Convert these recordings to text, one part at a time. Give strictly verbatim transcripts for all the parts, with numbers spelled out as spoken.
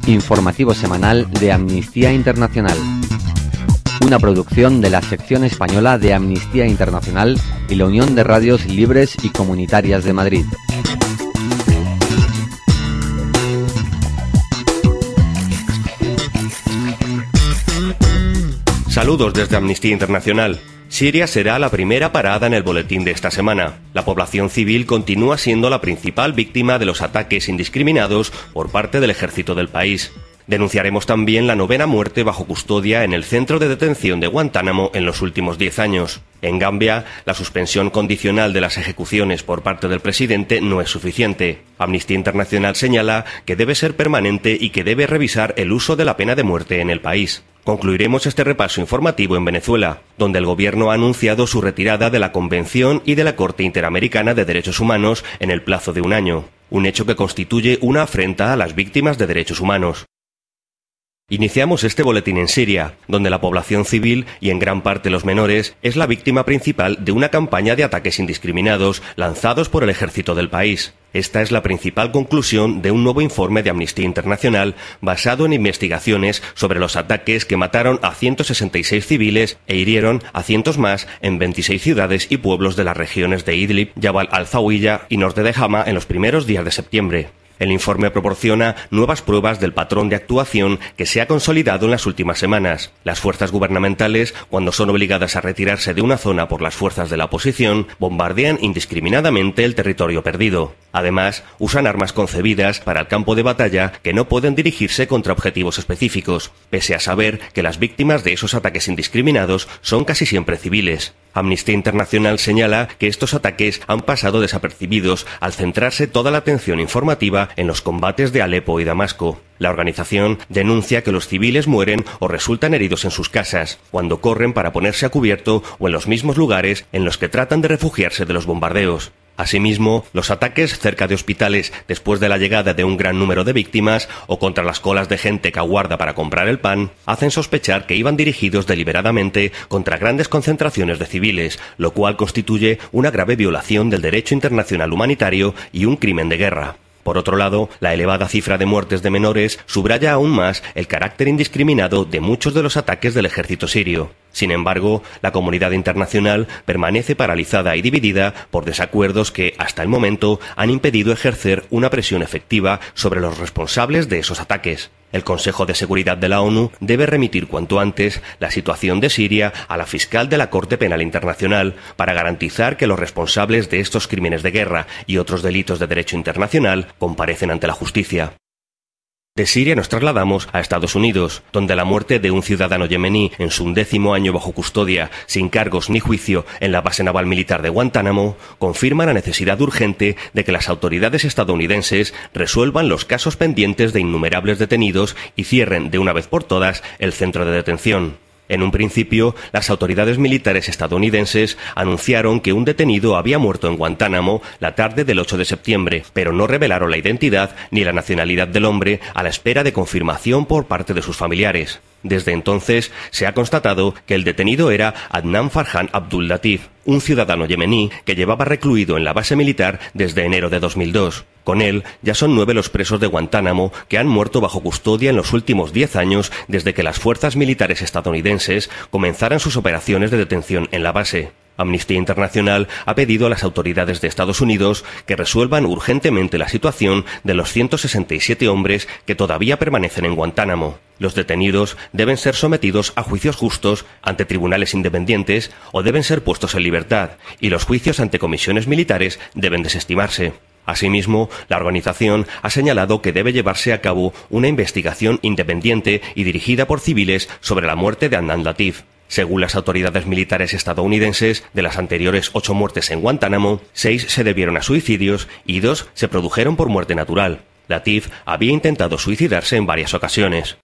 Informativo semanal de Amnistía Internacional. Una producción de la sección española de Amnistía Internacional y la Unión de Radios Libres y Comunitarias de Madrid. Saludos desde Amnistía Internacional. Siria será la primera parada en el boletín de esta semana. La población civil continúa siendo la principal víctima de los ataques indiscriminados por parte del ejército del país. Denunciaremos también la novena muerte bajo custodia en el centro de detención de Guantánamo en los últimos diez años. En Gambia, la suspensión condicional de las ejecuciones por parte del presidente no es suficiente. Amnistía Internacional señala que debe ser permanente y que debe revisar el uso de la pena de muerte en el país. Concluiremos este repaso informativo en Venezuela, donde el gobierno ha anunciado su retirada de la Convención y de la Corte Interamericana de Derechos Humanos en el plazo de un año, un hecho que constituye una afrenta a las víctimas de derechos humanos. Iniciamos este boletín en Siria, donde la población civil, y en gran parte los menores, es la víctima principal de una campaña de ataques indiscriminados lanzados por el ejército del país. Esta es la principal conclusión de un nuevo informe de Amnistía Internacional basado en investigaciones sobre los ataques que mataron a ciento sesenta y seis civiles e hirieron a cientos más en veintiséis ciudades y pueblos de las regiones de Idlib, Jabal al-Zawiya y norte de Hama en los primeros días de septiembre. El informe proporciona nuevas pruebas del patrón de actuación que se ha consolidado en las últimas semanas. Las fuerzas gubernamentales, cuando son obligadas a retirarse de una zona por las fuerzas de la oposición, bombardean indiscriminadamente el territorio perdido. Además, usan armas concebidas para el campo de batalla que no pueden dirigirse contra objetivos específicos, pese a saber que las víctimas de esos ataques indiscriminados son casi siempre civiles. Amnistía Internacional señala que estos ataques han pasado desapercibidos al centrarse toda la atención informativa en los combates de Alepo y Damasco. La organización denuncia que los civiles mueren o resultan heridos en sus casas, cuando corren para ponerse a cubierto o en los mismos lugares en los que tratan de refugiarse de los bombardeos. Asimismo, los ataques cerca de hospitales después de la llegada de un gran número de víctimas o contra las colas de gente que aguarda para comprar el pan hacen sospechar que iban dirigidos deliberadamente contra grandes concentraciones de civiles, lo cual constituye una grave violación del derecho internacional humanitario y un crimen de guerra. Por otro lado, la elevada cifra de muertes de menores subraya aún más el carácter indiscriminado de muchos de los ataques del ejército sirio. Sin embargo, la comunidad internacional permanece paralizada y dividida por desacuerdos que, hasta el momento, han impedido ejercer una presión efectiva sobre los responsables de esos ataques. El Consejo de Seguridad de la ONU debe remitir cuanto antes la situación de Siria a la fiscal de la Corte Penal Internacional para garantizar que los responsables de estos crímenes de guerra y otros delitos de derecho internacional comparecen ante la justicia. De Siria nos trasladamos a Estados Unidos, donde la muerte de un ciudadano yemení en su undécimo año bajo custodia, sin cargos ni juicio en la base naval militar de Guantánamo, confirma la necesidad urgente de que las autoridades estadounidenses resuelvan los casos pendientes de innumerables detenidos y cierren de una vez por todas el centro de detención. En un principio, las autoridades militares estadounidenses anunciaron que un detenido había muerto en Guantánamo la tarde del ocho de septiembre, pero no revelaron la identidad ni la nacionalidad del hombre a la espera de confirmación por parte de sus familiares. Desde entonces, se ha constatado que el detenido era Adnan Farhan Abdul Latif, un ciudadano yemení que llevaba recluido en la base militar desde enero de dos mil dos. Con él, ya son nueve los presos de Guantánamo que han muerto bajo custodia en los últimos diez años desde que las fuerzas militares estadounidenses comenzaran sus operaciones de detención en la base. Amnistía Internacional ha pedido a las autoridades de Estados Unidos que resuelvan urgentemente la situación de los ciento sesenta y siete hombres que todavía permanecen en Guantánamo. Los detenidos deben ser sometidos a juicios justos ante tribunales independientes o deben ser puestos en libertad, y los juicios ante comisiones militares deben desestimarse. Asimismo, la organización ha señalado que debe llevarse a cabo una investigación independiente y dirigida por civiles sobre la muerte de Adnan Latif. Según las autoridades militares estadounidenses, de las anteriores ocho muertes en Guantánamo, seis se debieron a suicidios y dos se produjeron por muerte natural. Latif había intentado suicidarse en varias ocasiones.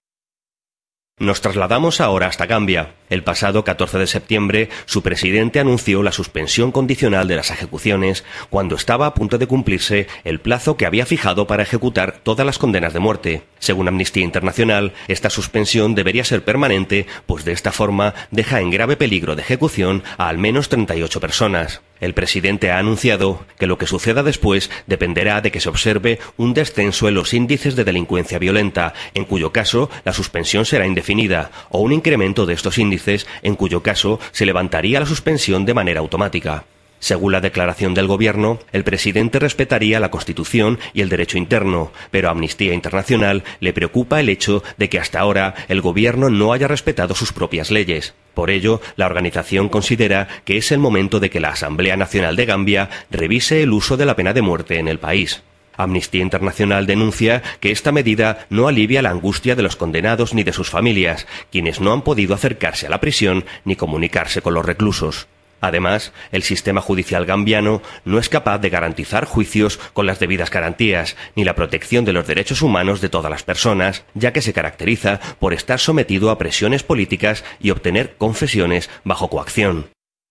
Nos trasladamos ahora hasta Gambia. El pasado catorce de septiembre, su presidente anunció la suspensión condicional de las ejecuciones cuando estaba a punto de cumplirse el plazo que había fijado para ejecutar todas las condenas de muerte. Según Amnistía Internacional, esta suspensión debería ser permanente, pues de esta forma deja en grave peligro de ejecución a al menos treinta y ocho personas. El presidente ha anunciado que lo que suceda después dependerá de que se observe un descenso en los índices de delincuencia violenta, en cuyo caso la suspensión será indefinida, o un incremento de estos índices, en cuyo caso se levantaría la suspensión de manera automática. Según la declaración del Gobierno, el presidente respetaría la Constitución y el derecho interno, pero a Amnistía Internacional le preocupa el hecho de que hasta ahora el Gobierno no haya respetado sus propias leyes. Por ello, la organización considera que es el momento de que la Asamblea Nacional de Gambia revise el uso de la pena de muerte en el país. Amnistía Internacional denuncia que esta medida no alivia la angustia de los condenados ni de sus familias, quienes no han podido acercarse a la prisión ni comunicarse con los reclusos. Además, el sistema judicial gambiano no es capaz de garantizar juicios con las debidas garantías, ni la protección de los derechos humanos de todas las personas, ya que se caracteriza por estar sometido a presiones políticas y obtener confesiones bajo coacción.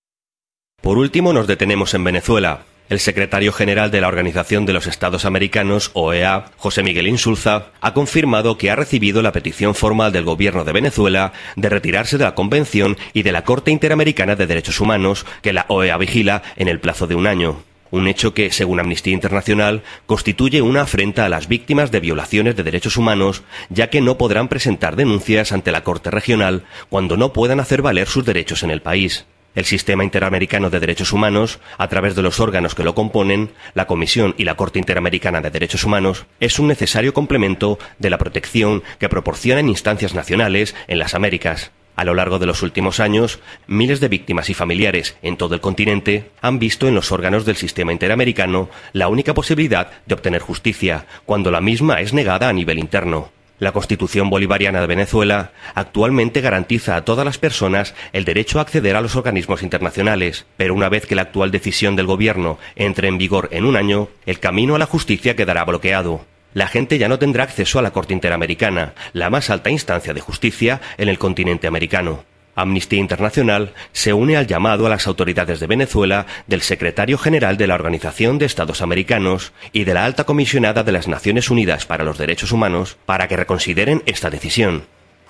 Por último, nos detenemos en Venezuela. El secretario general de la Organización de los Estados Americanos, O E A, José Miguel Insulza, ha confirmado que ha recibido la petición formal del gobierno de Venezuela de retirarse de la Convención y de la Corte Interamericana de Derechos Humanos, que la O E A vigila en el plazo de un año. Un hecho que, según Amnistía Internacional, constituye una afrenta a las víctimas de violaciones de derechos humanos, ya que no podrán presentar denuncias ante la Corte Regional cuando no puedan hacer valer sus derechos en el país. El Sistema Interamericano de Derechos Humanos, a través de los órganos que lo componen, la Comisión y la Corte Interamericana de Derechos Humanos, es un necesario complemento de la protección que proporcionan instancias nacionales en las Américas. A lo largo de los últimos años, miles de víctimas y familiares en todo el continente han visto en los órganos del sistema interamericano la única posibilidad de obtener justicia, cuando la misma es negada a nivel interno. La Constitución Bolivariana de Venezuela actualmente garantiza a todas las personas el derecho a acceder a los organismos internacionales, pero una vez que la actual decisión del gobierno entre en vigor en un año, el camino a la justicia quedará bloqueado. La gente ya no tendrá acceso a la Corte Interamericana, la más alta instancia de justicia en el continente americano. Amnistía Internacional se une al llamado a las autoridades de Venezuela del secretario general de la Organización de Estados Americanos y de la alta comisionada de las Naciones Unidas para los Derechos Humanos para que reconsideren esta decisión.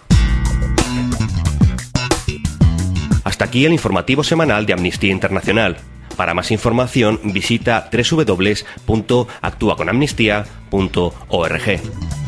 Hasta aquí el informativo semanal de Amnistía Internacional. Para más información visita doble u doble u doble u punto actúa con amnistía punto org.